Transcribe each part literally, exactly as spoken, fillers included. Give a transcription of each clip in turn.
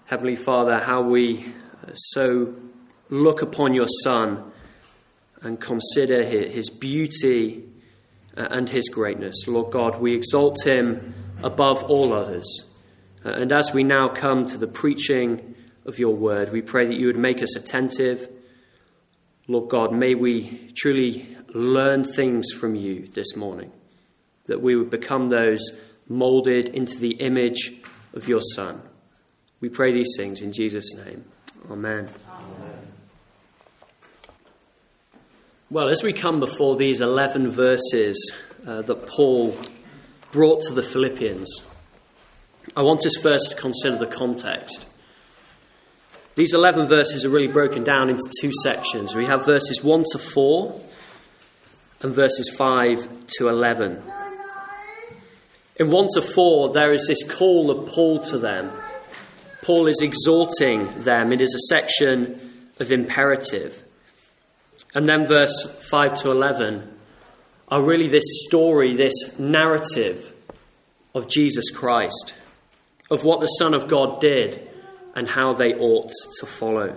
Heavenly Father, how we so look upon your Son and consider his beauty and his greatness. Lord God, we exalt him above all others. And as we now come to the preaching of your word, we pray that you would make us attentive. Lord God, may we truly learn things from you this morning, that we would become those molded into the image of your Son. We pray these things in Jesus' name. Amen. Amen. Well, as we come before these eleven verses uh, that Paul brought to the Philippians, I want us first to consider the context. These eleven verses are really broken down into two sections. We have verses one to four and verses five to eleven. In one to four, there is this call of Paul to them. Paul is exhorting them. It is a section of imperative. And then verse five to eleven are really this story, this narrative of Jesus Christ, of what the Son of God did and how they ought to follow.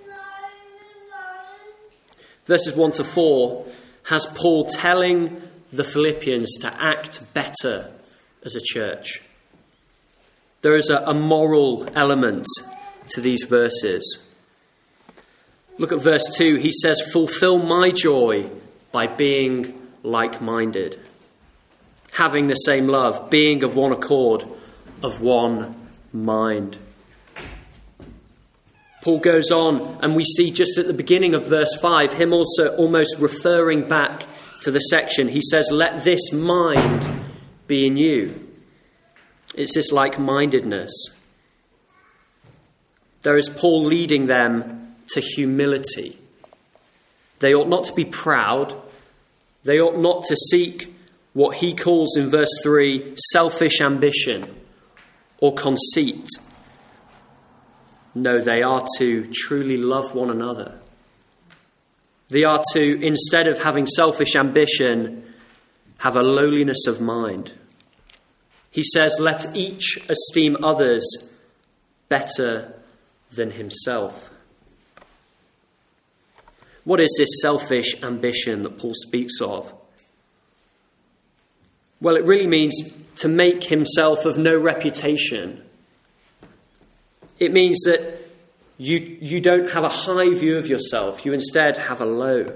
Verses one to four has Paul telling the Philippians to act better as a church. There is a, a moral element to these verses. Look at verse two. He says, "Fulfill my joy by being like-minded, having the same love, being of one accord, of one mind." Paul goes on, and we see just at the beginning of verse five, him also almost referring back to the section. He says, "Let this mind be in you." It's this like-mindedness. There is Paul leading them to humility. They ought not to be proud. They ought not to seek what he calls in verse three, selfish ambition or conceit. No, they are to truly love one another. They are to, instead of having selfish ambition, have a lowliness of mind. He says, "Let each esteem others better than himself." What is this selfish ambition that Paul speaks of? Well, it really means to make himself of no reputation. It means that you, you don't have a high view of yourself. You instead have a low.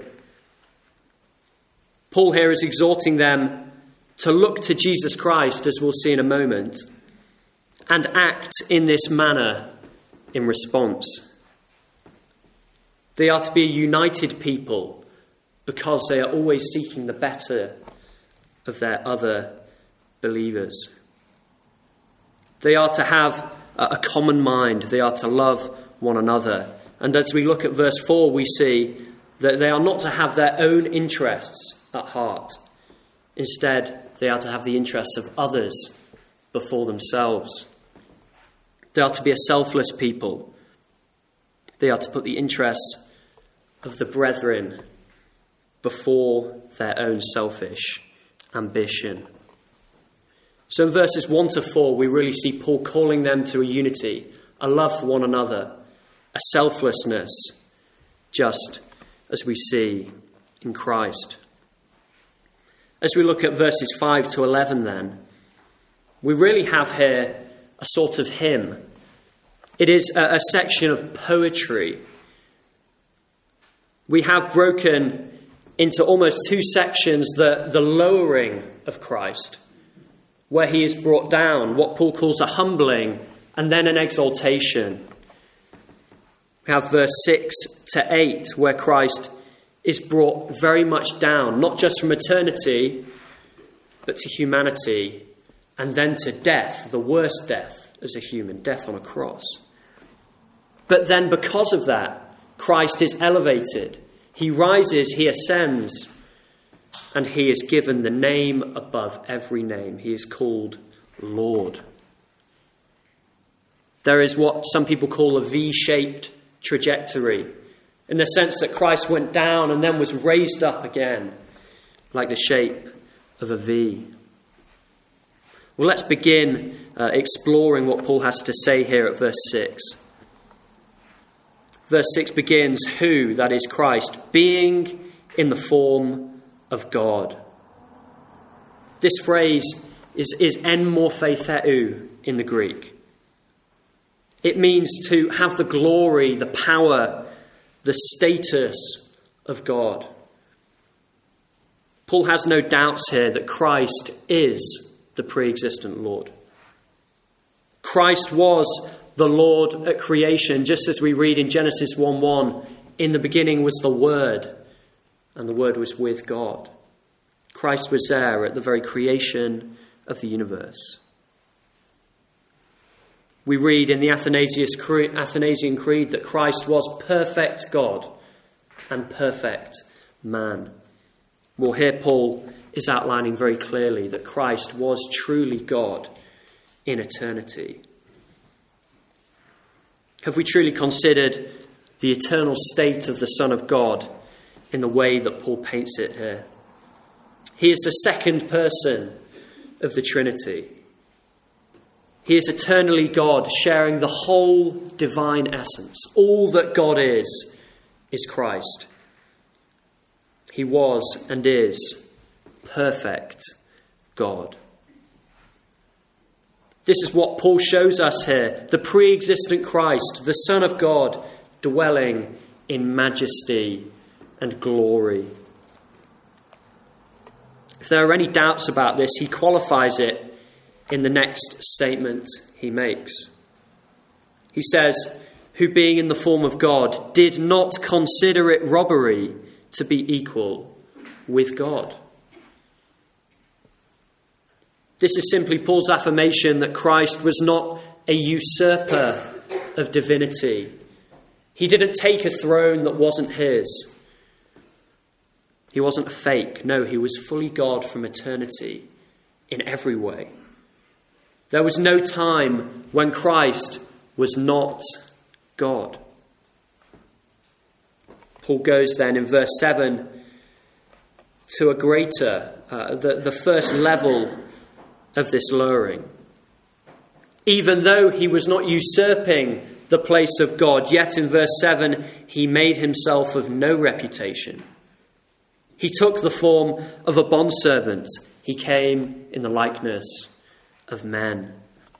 Paul here is exhorting them to look to Jesus Christ, as we'll see in a moment, and act in this manner in response. They are to be a united people because they are always seeking the better of their other believers. They are to have a common mind. They are to love one another. And as we look at verse four, we see that they are not to have their own interests at heart. Instead, they are to have the interests of others before themselves. They are to be a selfless people. They are to put the interests of the brethren before their own selfish ambition. So in verses one to four, we really see Paul calling them to a unity, a love for one another, a selflessness, just as we see in Christ. As we look at verses five to eleven then, we really have here a sort of hymn. It is a, a section of poetry. We have broken into almost two sections the, the lowering of Christ, where he is brought down, what Paul calls a humbling, and then an exaltation. We have verse six to eight, where Christ is brought very much down, not just from eternity, but to humanity, and then to death, the worst death as a human, death on a cross. But then because of that, Christ is elevated. He rises, he ascends, and he is given the name above every name. He is called Lord. There is what some people call a V-shaped trajectory, in the sense that Christ went down and then was raised up again, like the shape of a V. Well, let's begin uh, exploring what Paul has to say here at verse six. Verse six begins, who, that is Christ, being in the form of God. This phrase is, is en morphe theou in the Greek. It means to have the glory, the power, the status of God. Paul has no doubts here that Christ is the pre-existent Lord. Christ was the Lord at creation, just as we read in Genesis one one, in the beginning was the Word, and the Word was with God. Christ was there at the very creation of the universe. We read in the Athanasian Creed that Christ was perfect God and perfect man. Well, here Paul is outlining very clearly that Christ was truly God in eternity. Have we truly considered the eternal state of the Son of God in the way that Paul paints it here? He is the second person of the Trinity. He is eternally God, sharing the whole divine essence. All that God is, is Christ. He was and is perfect God. This is what Paul shows us here. The pre-existent Christ, the Son of God, dwelling in majesty and glory. If there are any doubts about this, he qualifies it in the next statement he makes. He says, who being in the form of God, did not consider it robbery to be equal with God. This is simply Paul's affirmation that Christ was not a usurper of divinity. He didn't take a throne that wasn't his. He wasn't a fake. No, he was fully God from eternity in every way. There was no time when Christ was not God. Paul goes then in verse seven to a greater, uh, the, the first level of this lowering. Even though he was not usurping the place of God, yet in verse seven he made himself of no reputation. He took the form of a bondservant. He came in the likeness of men.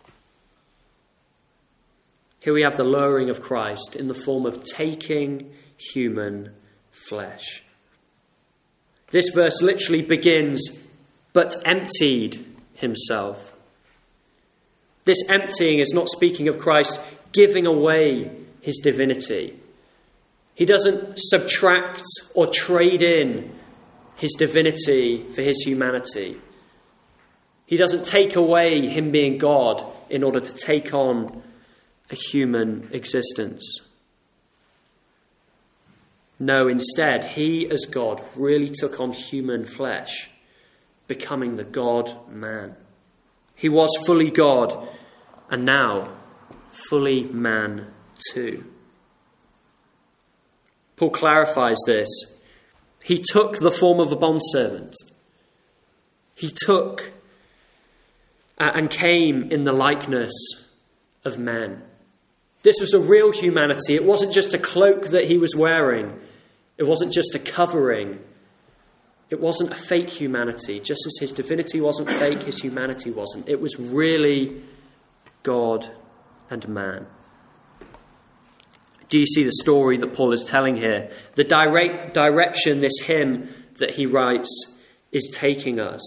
Here we have the lowering of Christ in the form of taking human flesh. This verse literally begins, but emptied himself. This emptying is not speaking of Christ giving away his divinity. He doesn't subtract or trade in his divinity for his humanity. He doesn't take away him being God in order to take on a human existence. No, instead, he as God really took on human flesh, becoming the God-man. He was fully God, and now fully man too. Paul clarifies this. He took the form of a bondservant. He took uh, and came in the likeness of men. This was a real humanity. It wasn't just a cloak that he was wearing. It wasn't just a covering. It wasn't a fake humanity. Just as his divinity wasn't fake, his humanity wasn't. It was really God and man. Do you see the story that Paul is telling here? The direct direction this hymn that he writes is taking us.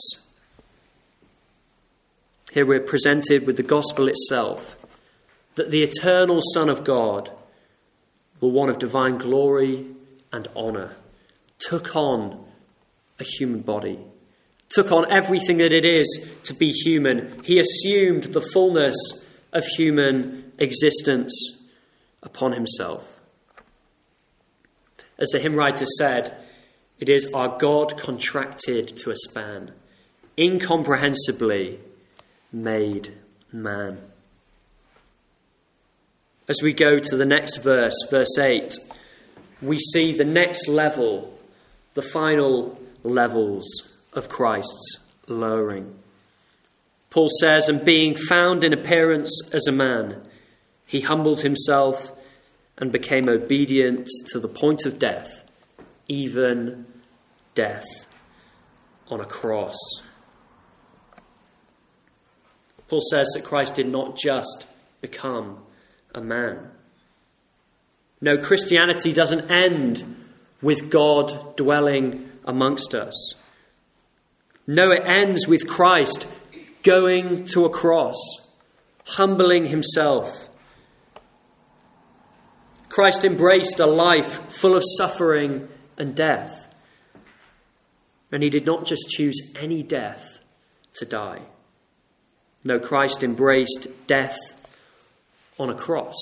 Here we're presented with the gospel itself, that the eternal Son of God, the one of divine glory and honour, took on a human body, took on everything that it is to be human. He assumed the fullness of human existence upon himself. As the hymn writer said, it is our God contracted to a span, incomprehensibly made man. As we go to the next verse, verse eight, we see the next level, the final levels of Christ's lowering. Paul says, and being found in appearance as a man, he humbled himself and became obedient to the point of death, even death on a cross. Paul says that Christ did not just become a man. No, Christianity doesn't end with God dwelling amongst us. No, it ends with Christ going to a cross, humbling himself. Christ embraced a life full of suffering and death. And he did not just choose any death to die. No, Christ embraced death on a cross.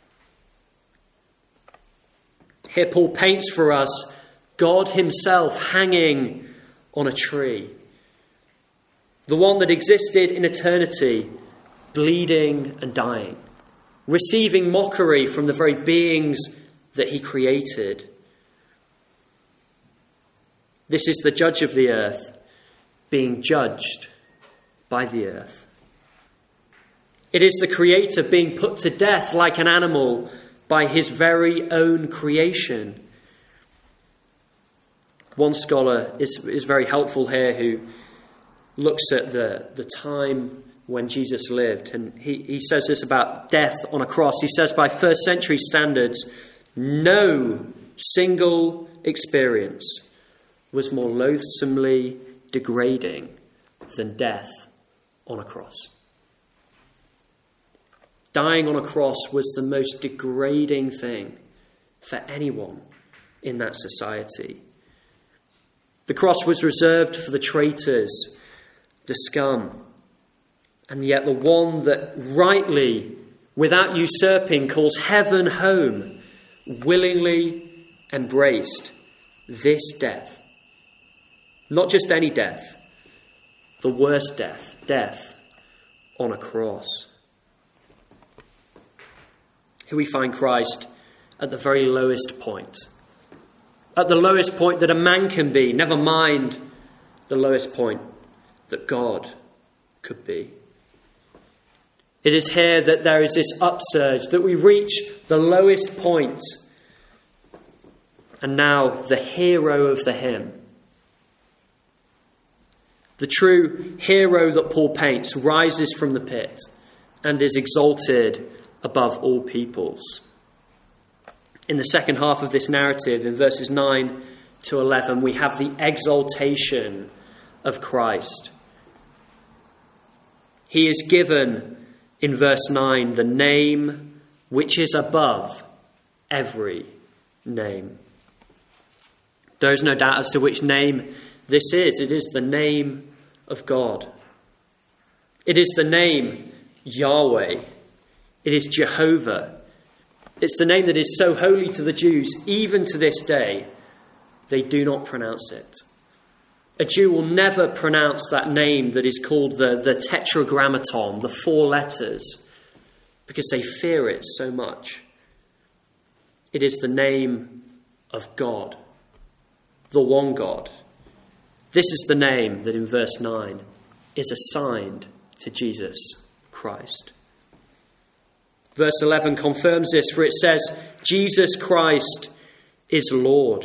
Here Paul paints for us God himself hanging on a tree. The one that existed in eternity, bleeding and dying, receiving mockery from the very beings that he created. This is the judge of the earth being judged by the earth. It is the Creator being put to death like an animal by his very own creation. One scholar is, is very helpful here who looks at the, the time when Jesus lived. And he, he says this about death on a cross. He says by first century standards, no single experience was more loathsomely degrading than death on a cross. Dying on a cross was the most degrading thing for anyone in that society. The cross was reserved for the traitors, the scum. And yet the one that rightly, without usurping, calls heaven home, willingly embraced this death. Not just any death, the worst death, death on a cross. Here we find Christ at the very lowest point. At the lowest point that a man can be, never mind the lowest point that God could be. It is here that there is this upsurge, that we reach the lowest point. And now the hero of the hymn, the true hero that Paul paints, rises from the pit and is exalted above all peoples. In the second half of this narrative, in verses nine to eleven, we have the exaltation of Christ. He is given, in verse nine, the name which is above every name. There is no doubt as to which name this is. It is the name of God. It is the name Yahweh. It is Jehovah. It's the name that is so holy to the Jews, even to this day, they do not pronounce it. A Jew will never pronounce that name that is called the, the tetragrammaton, the four letters, because they fear it so much. It is the name of God, the one God. This is the name that in verse nine is assigned to Jesus Christ. Verse eleven confirms this, for it says, Jesus Christ is Lord.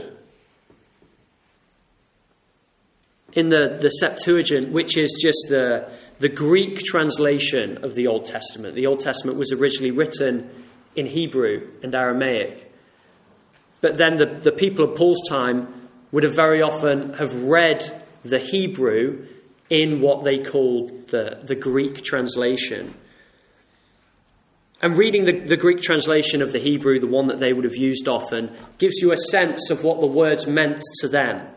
In the, the Septuagint, which is just the, the Greek translation of the Old Testament. The Old Testament was originally written in Hebrew and Aramaic. But then the, the people of Paul's time would have very often have read the Hebrew in what they called the, the Greek translation. And reading the, the Greek translation of the Hebrew, the one that they would have used often, gives you a sense of what the words meant to them.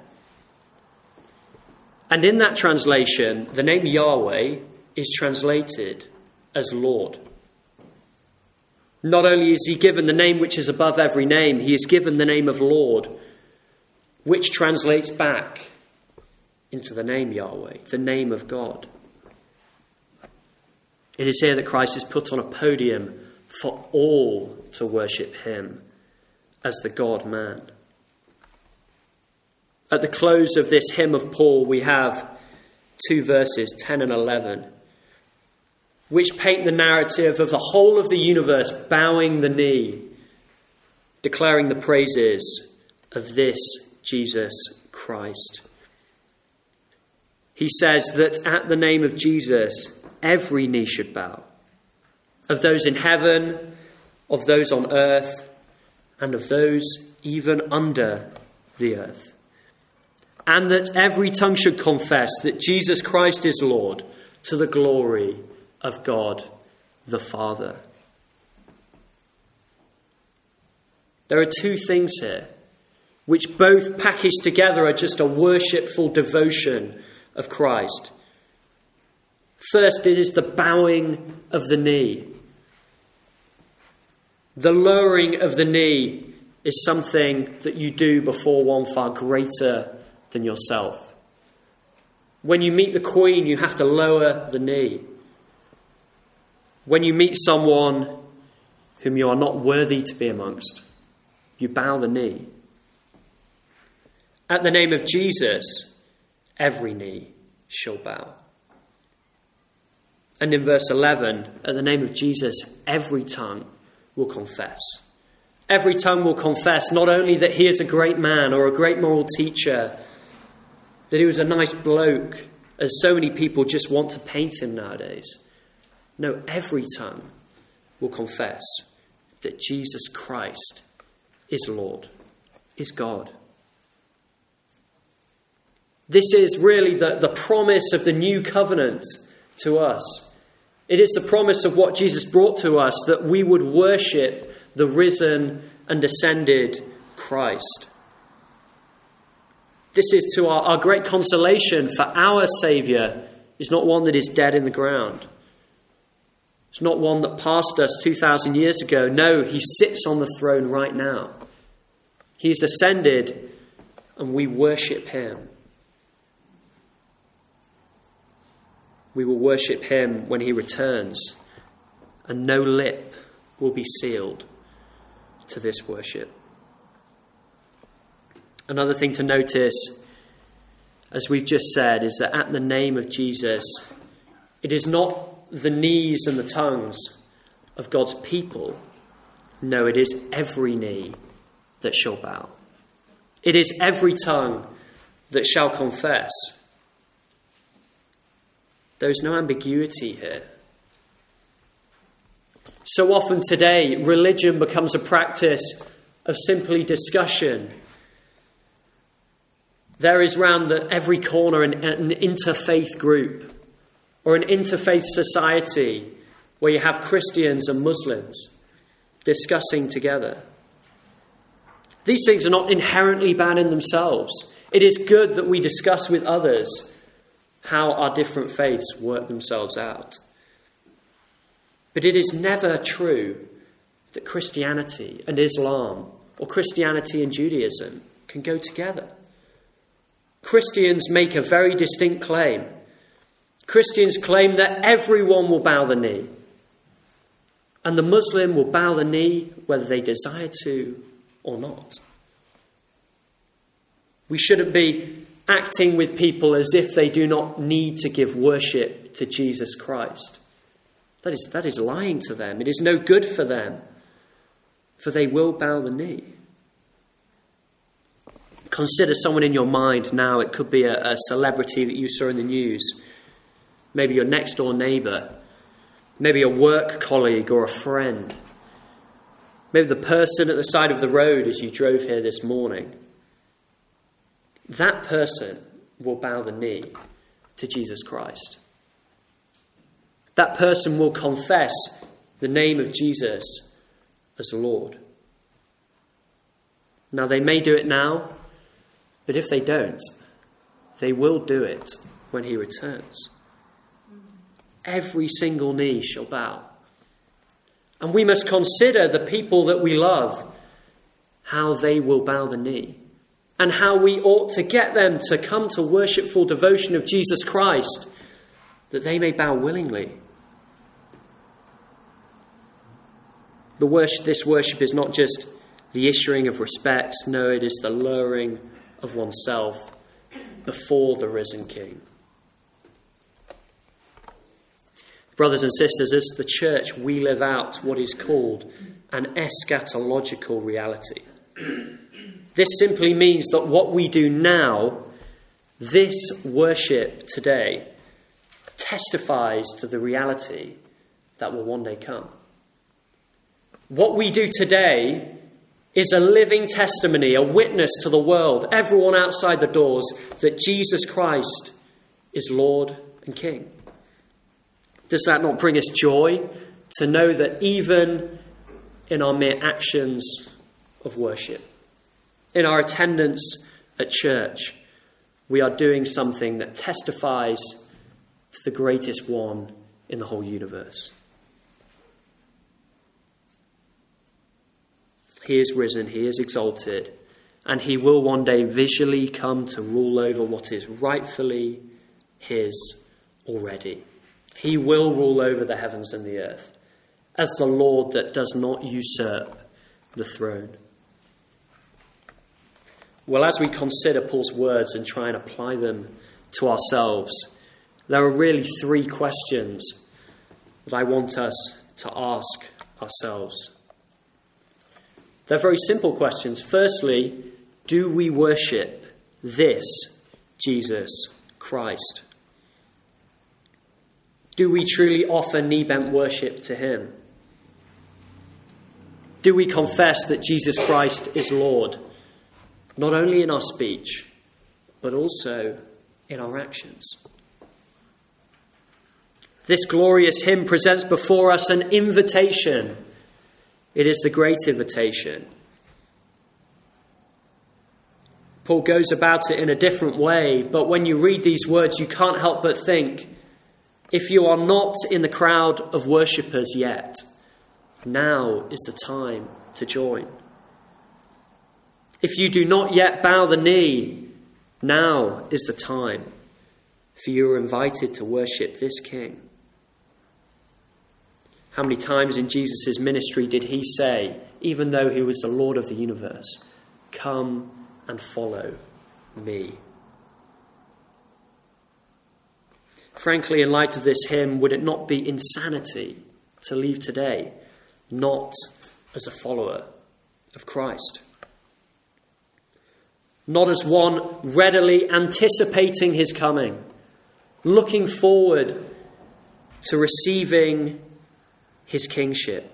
And in that translation, the name Yahweh is translated as Lord. Not only is he given the name which is above every name, he is given the name of Lord, which translates back into the name Yahweh, the name of God. It is here that Christ is put on a podium for all to worship him as the God-man. At the close of this hymn of Paul, we have two verses, ten and eleven, which paint the narrative of the whole of the universe bowing the knee declaring the praises of this Jesus Christ. He says that at the name of Jesus, every knee should bow, of those in heaven, of those on earth, and of those even under the earth. And that every tongue should confess that Jesus Christ is Lord, to the glory of God the Father. There are two things here, which both packaged together are just a worshipful devotion of Christ. First, it is the bowing of the knee. The lowering of the knee is something that you do before one far greater than yourself. When you meet the Queen, you have to lower the knee. When you meet someone whom you are not worthy to be amongst, you bow the knee. At the name of Jesus, every knee shall bow. And in verse eleven, at the name of Jesus, every tongue will confess. Every tongue will confess not only that he is a great man or a great moral teacher, that he was a nice bloke, as so many people just want to paint him nowadays. No, every tongue will confess that Jesus Christ is Lord, is God. This is really the, the promise of the new covenant to us. It is the promise of what Jesus brought to us, that we would worship the risen and ascended Christ. This is to our, our great consolation, for our Saviour is not one that is dead in the ground. It's not one that passed us two thousand years ago. No, he sits on the throne right now. He's ascended and we worship him. We will worship him when he returns, and no lip will be sealed to this worship. Another thing to notice, as we've just said, is that at the name of Jesus, it is not the knees and the tongues of God's people. No, it is every knee that shall bow. It is every tongue that shall confess. There is no ambiguity here. So often today, religion becomes a practice of simply discussion. There is round the, every corner an, an interfaith group or an interfaith society where you have Christians and Muslims discussing together. These things are not inherently bad in themselves. It is good that we discuss with others how our different faiths work themselves out. But it is never true that Christianity and Islam or Christianity and Judaism can go together. Christians make a very distinct claim. Christians claim that everyone will bow the knee, and the Muslim will bow the knee whether they desire to or not. We shouldn't be acting with people as if they do not need to give worship to Jesus Christ. That is, that is lying to them. It is no good for them, for they will bow the knee. Consider someone in your mind now. It could be a, a celebrity that you saw in the news. Maybe your next door neighbour. Maybe a work colleague or a friend. Maybe the person at the side of the road as you drove here this morning. That person will bow the knee to Jesus Christ. That person will confess the name of Jesus as Lord. Now, they may do it now, but if they don't, they will do it when he returns. Every single knee shall bow. And we must consider the people that we love, how they will bow the knee, and how we ought to get them to come to worshipful devotion of Jesus Christ, that they may bow willingly. The worship, this worship is not just the issuing of respects. No, it is the lowering of oneself before the risen King. Brothers and sisters, as the church, we live out what is called an eschatological reality. This simply means that what we do now, this worship today, testifies to the reality that will one day come. What we do today is a living testimony, a witness to the world, everyone outside the doors, that Jesus Christ is Lord and King. Does that not bring us joy to know that even in our mere actions of worship, in our attendance at church, we are doing something that testifies to the greatest one in the whole universe? He is risen, he is exalted, and he will one day visually come to rule over what is rightfully his already. He will rule over the heavens and the earth as the Lord that does not usurp the throne. Well, as we consider Paul's words and try and apply them to ourselves, there are really three questions that I want us to ask ourselves. They're very simple questions. Firstly, do we worship this Jesus Christ? Do we truly offer knee-bent worship to him? Do we confess that Jesus Christ is Lord, not only in our speech, but also in our actions? This glorious hymn presents before us an invitation. It is the great invitation. Paul goes about it in a different way, but when you read these words, you can't help but think, if you are not in the crowd of worshippers yet, now is the time to join. If you do not yet bow the knee, now is the time, for you are invited to worship this King. How many times in Jesus' ministry did he say, even though he was the Lord of the universe, come and follow me? Frankly, in light of this hymn, would it not be insanity to leave today not as a follower of Christ? Not as one readily anticipating his coming, looking forward to receiving his kingship.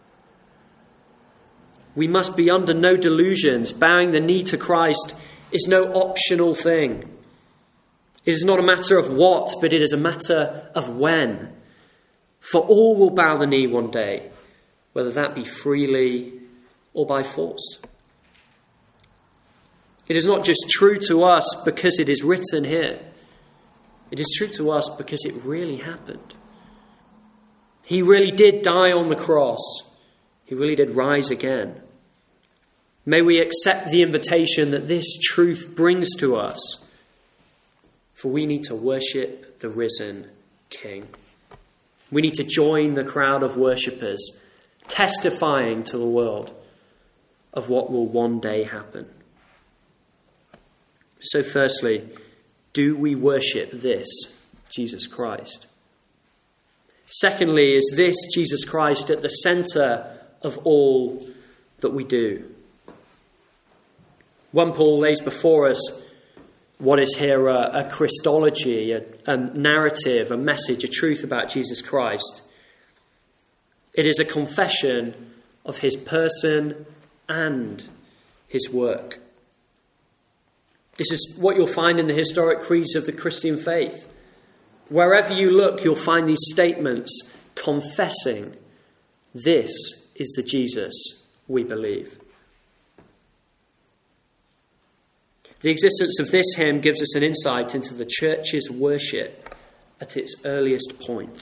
We must be under no delusions. Bowing the knee to Christ is no optional thing. It is not a matter of what, but it is a matter of when. For all will bow the knee one day, whether that be freely or by force. It is not just true to us because it is written here. It is true to us because it really happened. He really did die on the cross. He really did rise again. May we accept the invitation that this truth brings to us. For we need to worship the risen King. We need to join the crowd of worshippers, testifying to the world of what will one day happen. So firstly, do we worship this Jesus Christ? Secondly, is this Jesus Christ at the centre of all that we do? First Paul lays before us what is here a, a Christology, a, a narrative, a message, a truth about Jesus Christ. It is a confession of his person and his work. This is what you'll find in the historic creeds of the Christian faith. Wherever you look, you'll find these statements confessing, this is the Jesus we believe. The existence of this hymn gives us an insight into the church's worship at its earliest point.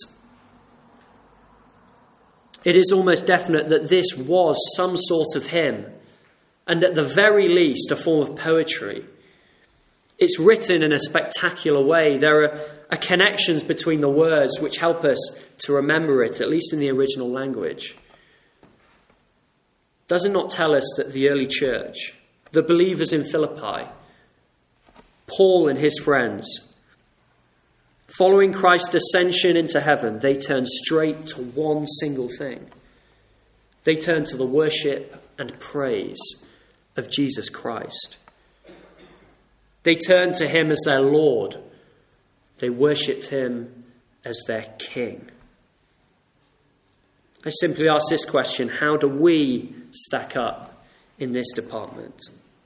It is almost definite that this was some sort of hymn, and at the very least a form of poetry. It's written in a spectacular way. There are, are connections between the words which help us to remember it, at least in the original language. Does it not tell us that the early church, the believers in Philippi, Paul and his friends, Following Christ's ascension into heaven, they turn straight to one single thing. They turn to the worship and praise of Jesus Christ. They turned to him as their Lord. They worshipped him as their King. I simply ask this question: how do we stack up in this department?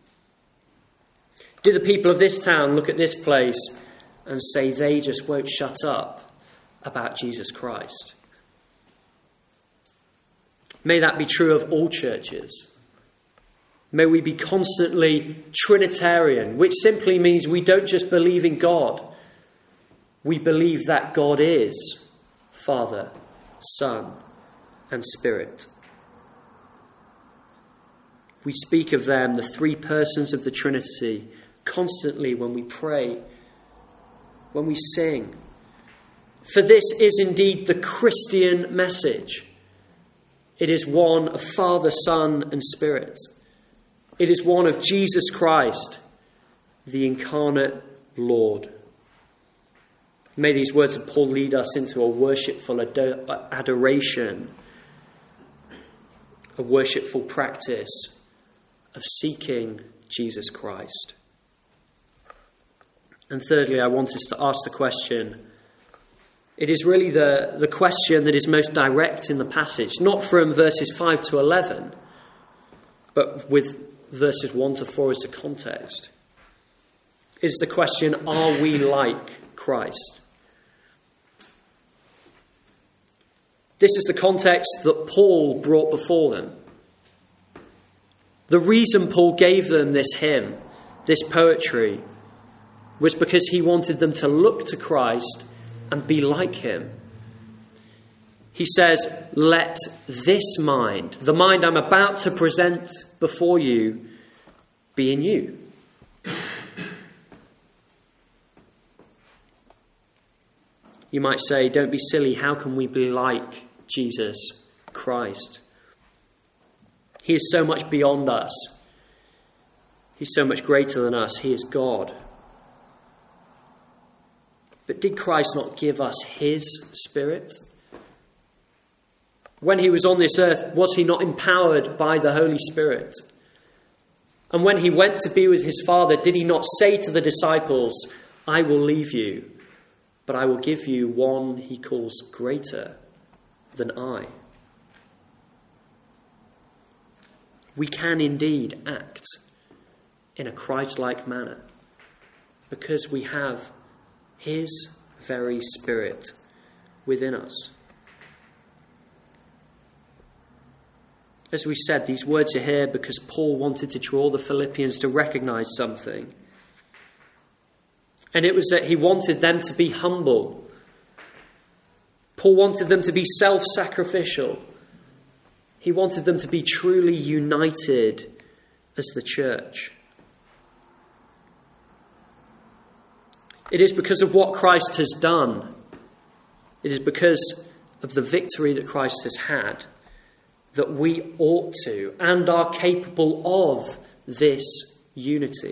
Do the people of this town look at this place and say they just won't shut up about Jesus Christ? May that be true of all churches. May we be constantly Trinitarian, which simply means we don't just believe in God. We believe that God is Father, Son, and Spirit. We speak of them, the three persons of the Trinity, constantly when we pray, when we sing. For this is indeed the Christian message. It is one of Father, Son, and Spirit. It is one of Jesus Christ, the incarnate Lord. May these words of Paul lead us into a worshipful adoration, a worshipful practice of seeking Jesus Christ. And thirdly, I want us to ask the question. It is really the, the question that is most direct in the passage, not from verses five to eleven, but with verses one to four as the context. Is the question, are we like Christ? This is the context that Paul brought before them. The reason Paul gave them this hymn, this poetry, was because he wanted them to look to Christ and be like him. He says, let this mind, the mind I'm about to present before you, be in you. You might say, don't be silly, how can we be like Jesus Christ? He is so much beyond us. He's so much greater than us. He is God. But did Christ not give us his Spirit? When he was on this earth, was he not empowered by the Holy Spirit? And when he went to be with his Father, did he not say to the disciples, I will leave you, but I will give you one he calls greater than I? We can indeed act in a Christ-like manner because we have his very Spirit within us. As we said, these words are here because Paul wanted to draw the Philippians to recognize something. And it was that he wanted them to be humble. Paul wanted them to be self-sacrificial. He wanted them to be truly united as the church. It is because of what Christ has done. It is because of the victory that Christ has had that we ought to and are capable of this unity.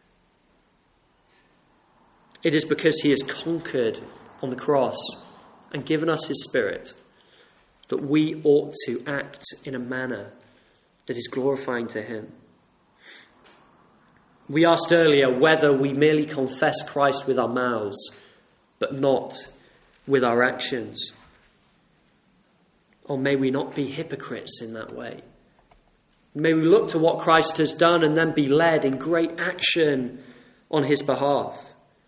It is because he has conquered on the cross and given us his Spirit that we ought to act in a manner that is glorifying to him. We asked earlier whether we merely confess Christ with our mouths, but not with our actions. Or may we not be hypocrites in that way. May we look to what Christ has done and then be led in great action on his behalf.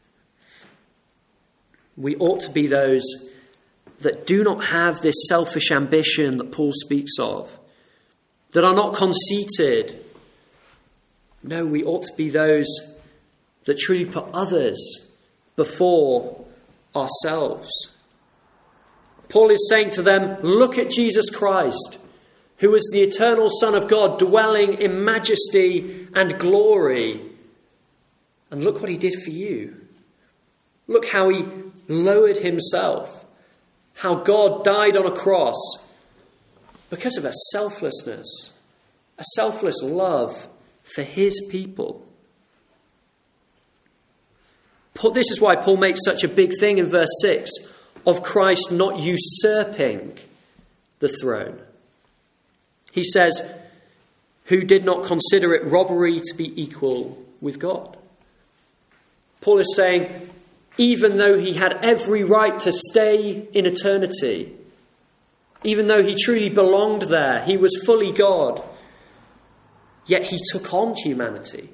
We ought to be those that do not have this selfish ambition that Paul speaks of, that are not conceited. No, we ought to be those that truly put others before ourselves. Paul is saying to them, look at Jesus Christ, who is the eternal Son of God, dwelling in majesty and glory. And look what he did for you. Look how he lowered himself, how God died on a cross because of a selflessness, a selfless love for his people. This is why Paul makes such a big thing in verse six of Christ not usurping the throne. He says, who did not consider it robbery to be equal with God. Paul is saying, even though he had every right to stay in eternity, even though he truly belonged there, he was fully God, yet he took on humanity.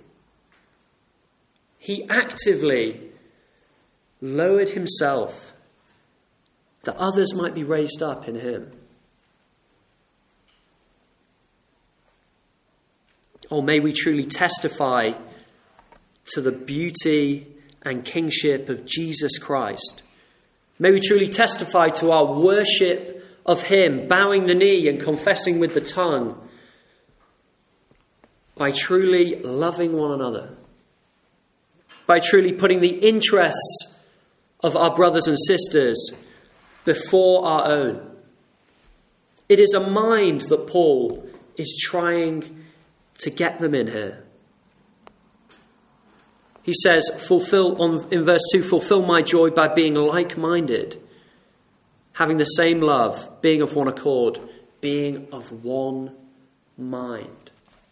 He actively lowered himself that others might be raised up in him. Oh, may we truly testify to the beauty and kingship of Jesus Christ. May we truly testify to our worship of him, bowing the knee and confessing with the tongue, by truly loving one another, by truly putting the interests of our brothers and sisters before our own. It is a mind that Paul is trying to get them in here. He says, fulfill on in verse two, fulfill my joy by being like-minded, having the same love, being of one accord, being of one mind.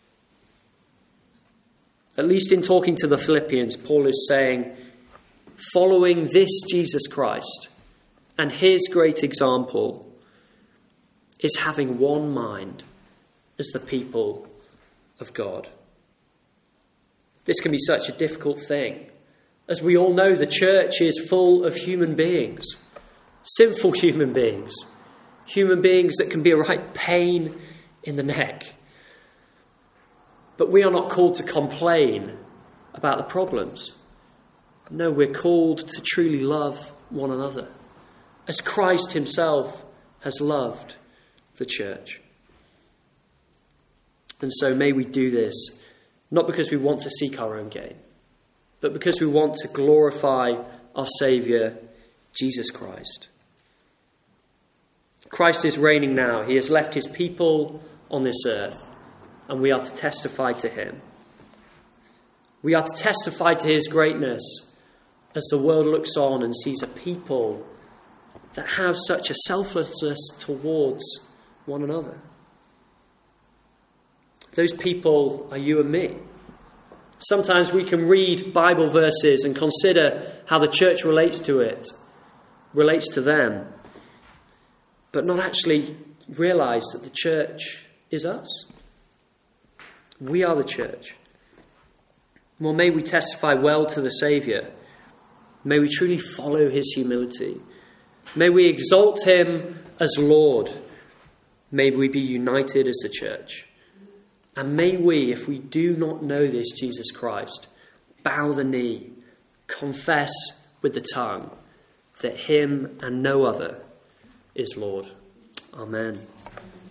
At least in talking to the Philippians, Paul is saying, following this Jesus Christ and his great example is having one mind as the people of God. This can be such a difficult thing. As we all know, the church is full of human beings, sinful human beings, human beings that can be a right pain in the neck. But we are not called to complain about the problems. No, we're called to truly love one another, as Christ himself has loved the church. And so may we do this, not because we want to seek our own gain, but because we want to glorify our Saviour, Jesus Christ. Christ is reigning now. He has left his people on this earth, and we are to testify to him. We are to testify to his greatness as the world looks on and sees a people that have such a selflessness towards one another. Those people are you and me. Sometimes we can read Bible verses and consider how the church relates to it, relates to them, but not actually realise that the church is us. We are the church. Well, may we testify well to the Saviour. May we truly follow his humility. May we exalt him as Lord. May we be united as the church. And may we, if we do not know this Jesus Christ, bow the knee, confess with the tongue that him and no other is Lord. Amen.